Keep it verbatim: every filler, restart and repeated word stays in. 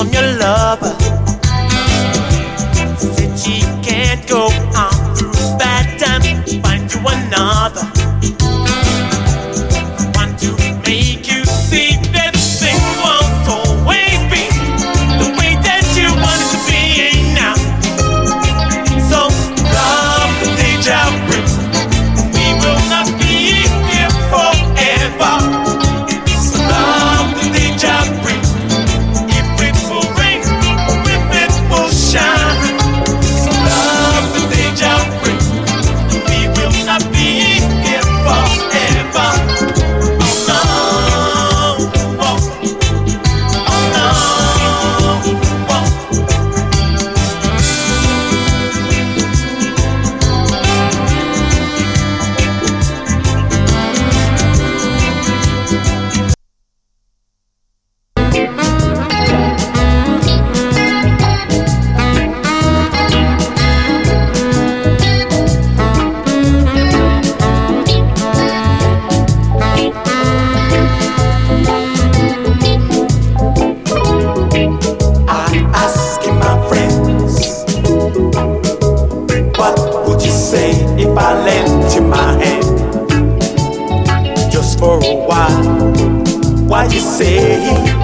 from your lover. Said she can't go on through bad times, find you another. Want to make you see that things won't always be the way that you want it to be now. So love the deja vu. We will not be here forever. So love the deja vu. If it will rain, if it will shine. So love the deja vu. We will not be here forever. Oh no, oh, oh no, oh. I ask my friends, what would you say if I lent you my hand just for a while? Why you say